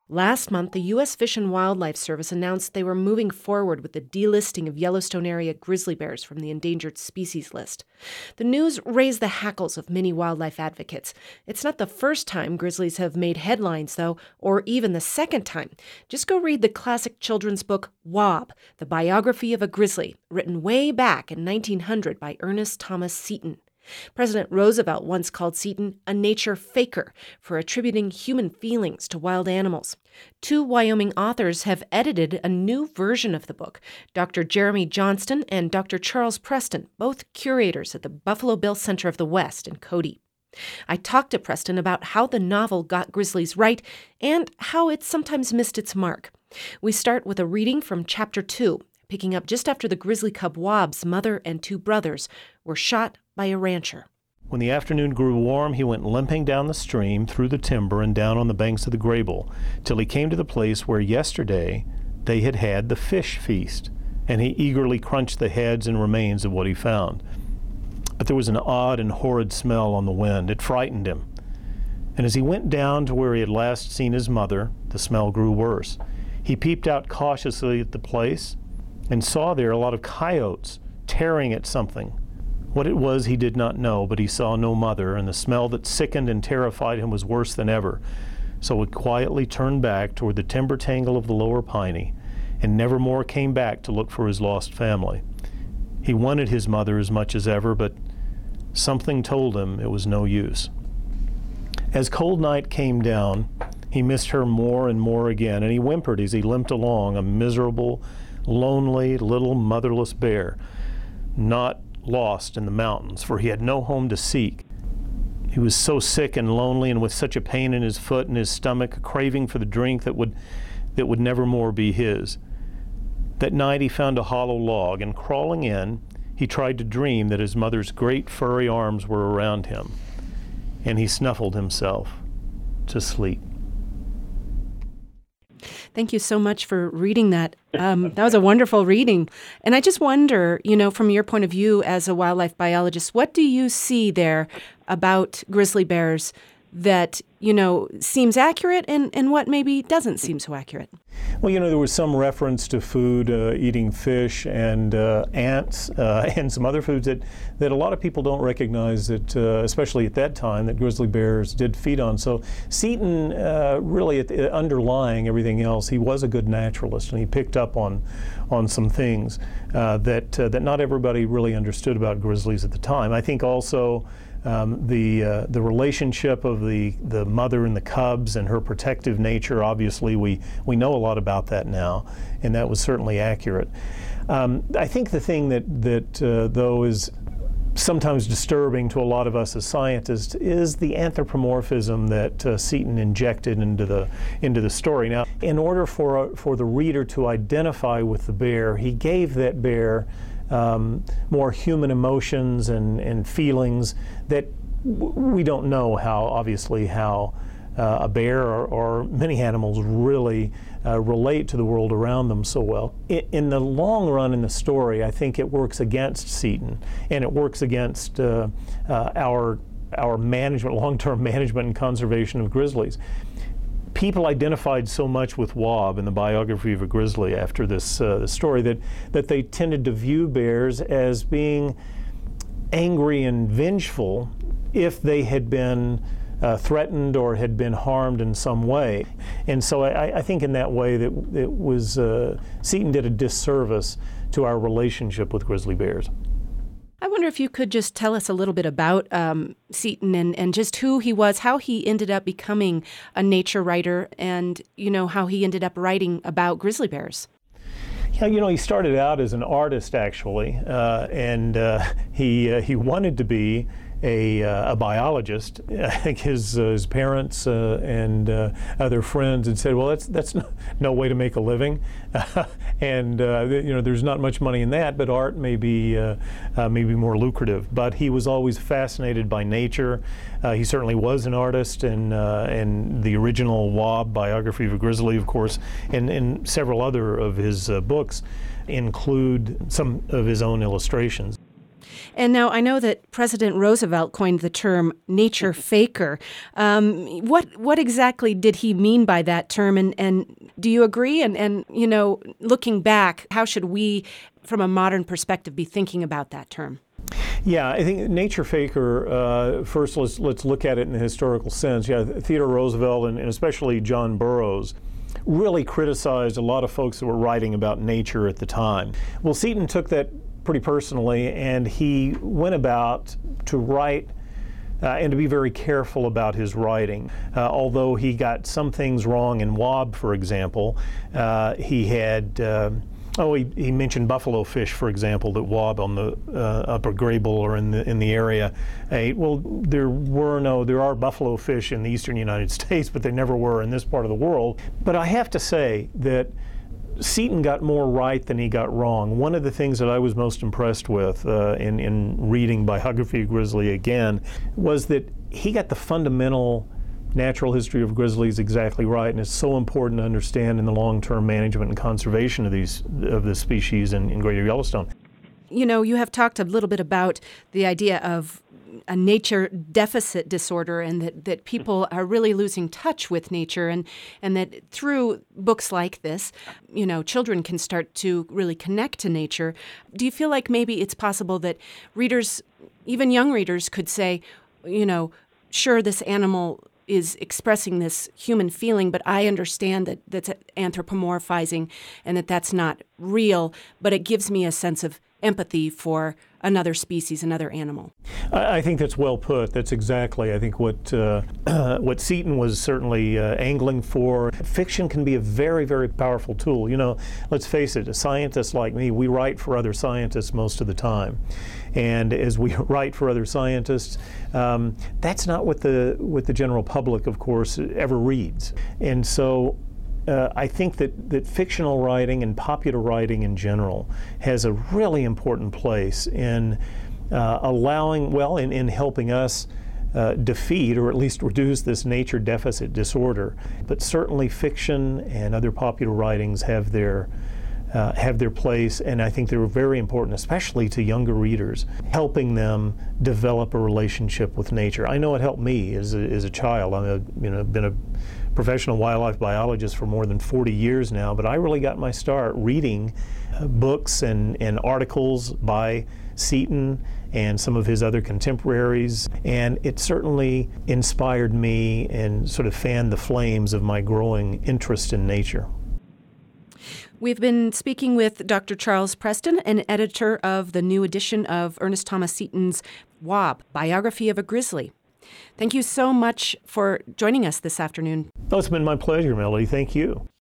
Last month, the U.S. Fish and Wildlife Service announced they were moving forward with the delisting of Yellowstone area grizzly bears from the endangered species list. The news raised the hackles of many wildlife advocates. It's not the first time grizzlies have made headlines, though, or even the second time. Just go read the classic children's book, Wob, The Biography of a Grizzly, written way back in 1900 by Ernest Thomas Seton. President Roosevelt once called Seton a nature faker for attributing human feelings to wild animals. 2 Wyoming authors have edited a new version of the book, Dr. Jeremy Johnston and Dr. Charles Preston, both curators at the Buffalo Bill Center of the West in Cody. I talked to Preston about how the novel got grizzlies right and how it sometimes missed its mark. We start with a reading from Chapter 2, picking up just after the grizzly cub Wob's mother and 2 brothers were shot by a rancher. When the afternoon grew warm, he went limping down the stream, through the timber, and down on the banks of the Graybull, till he came to the place where yesterday they had had the fish feast, and he eagerly crunched the heads and remains of what he found. But there was an odd and horrid smell on the wind. It frightened him. And as he went down to where he had last seen his mother, the smell grew worse. He peeped out cautiously at the place and saw there a lot of coyotes tearing at something. What it was he did not know, but he saw no mother, and the smell that sickened and terrified him was worse than ever. So he quietly turned back toward the timber tangle of the lower Piney, and never more came back to look for his lost family. He wanted his mother as much as ever, but something told him it was no use. As cold night came down, he missed her more and more again, and he whimpered as he limped along, a miserable, lonely little motherless bear, not lost in the mountains, for he had no home to seek. He was so sick and lonely, and with such a pain in his foot and his stomach, a craving for the drink that would never more be his. That night he found a hollow log, and crawling in, he tried to dream that his mother's great furry arms were around him, and he snuffled himself to sleep. Thank you so much for reading that. That was a wonderful reading. And I just wonder, from your point of view as a wildlife biologist, what do you see there about grizzly bears that, seems accurate and what maybe doesn't seem so accurate? Well, there was some reference to food, eating fish and ants and some other foods that a lot of people don't recognize that, especially at that time, that grizzly bears did feed on. So Seton, really underlying everything else, he was a good naturalist, and he picked up on some things that not everybody really understood about grizzlies at the time. I think also the relationship of the mother and the cubs and her protective nature, obviously we know a lot about that now, and that was certainly accurate. I think the thing that though is sometimes disturbing to a lot of us as scientists is the anthropomorphism that Seton injected into the story. Now, in order for the reader to identify with the bear, he gave that bear more human emotions and feelings that we don't know how a bear or many animals really relate to the world around them so well. In the long run in the story, I think it works against Seton, and it works against our management, long-term management and conservation of grizzlies. People identified so much with Wob in the biography of a grizzly after this story that they tended to view bears as being angry and vengeful if they had been threatened or had been harmed in some way. And so I think in that way that it was Seton did a disservice to our relationship with grizzly bears. I wonder if you could just tell us a little bit about Seton and just who he was, how he ended up becoming a nature writer, and how he ended up writing about grizzly bears. Yeah, he started out as an artist actually, and he wanted to be a biologist. I think his parents and other friends had said, well, that's no way to make a living, and there's not much money in that, but art may be more lucrative. But he was always fascinated by nature. He certainly was an artist, and the original Wob, Biography of a Grizzly, of course, and several other of his books include some of his own illustrations. And now I know that President Roosevelt coined the term nature faker. What exactly did he mean by that term? And do you agree? And looking back, how should we, from a modern perspective, be thinking about that term? Yeah, I think nature faker, first let's look at it in a historical sense. Yeah, Theodore Roosevelt and especially John Burroughs really criticized a lot of folks that were writing about nature at the time. Well, Seaton took that pretty personally, and he went about to write and to be very careful about his writing. Although he got some things wrong in Wob, for example, he had he mentioned buffalo fish, for example, that Wob on the upper Graybull or in the area ate. Well, there are buffalo fish in the eastern United States, but they never were in this part of the world. But I have to say that Seaton got more right than he got wrong. One of the things that I was most impressed with in reading Biography of Grizzly again was that he got the fundamental natural history of grizzlies exactly right, and it's so important to understand in the long-term management and conservation of this species in Greater Yellowstone. You have talked a little bit about the idea of a nature deficit disorder, and that people are really losing touch with nature, and that through books like this, children can start to really connect to nature. Do you feel like maybe it's possible that readers, even young readers, could say, sure, this animal is expressing this human feeling, but I understand that that's anthropomorphizing and that's not real, but it gives me a sense of empathy for another species, another animal. I think that's well put. That's exactly, I think, what Seaton was certainly angling for. Fiction can be a very, very powerful tool. Let's face it, a scientist like me, we write for other scientists most of the time. And as we write for other scientists, that's not what the general public, of course, ever reads. And so I think that fictional writing and popular writing in general has a really important place in in helping us defeat or at least reduce this nature deficit disorder. But certainly fiction and other popular writings have their place, and I think they're very important, especially to younger readers, helping them develop a relationship with nature. I know it helped me as a child. I've been a professional wildlife biologist for more than 40 years now, but I really got my start reading books and articles by Seaton and some of his other contemporaries, and it certainly inspired me and sort of fanned the flames of my growing interest in nature. We've been speaking with Dr. Charles Preston, an editor of the new edition of Ernest Thomas Seaton's Wob, Biography of a Grizzly. Thank you so much for joining us this afternoon. Oh, it's been my pleasure, Melody. Thank you.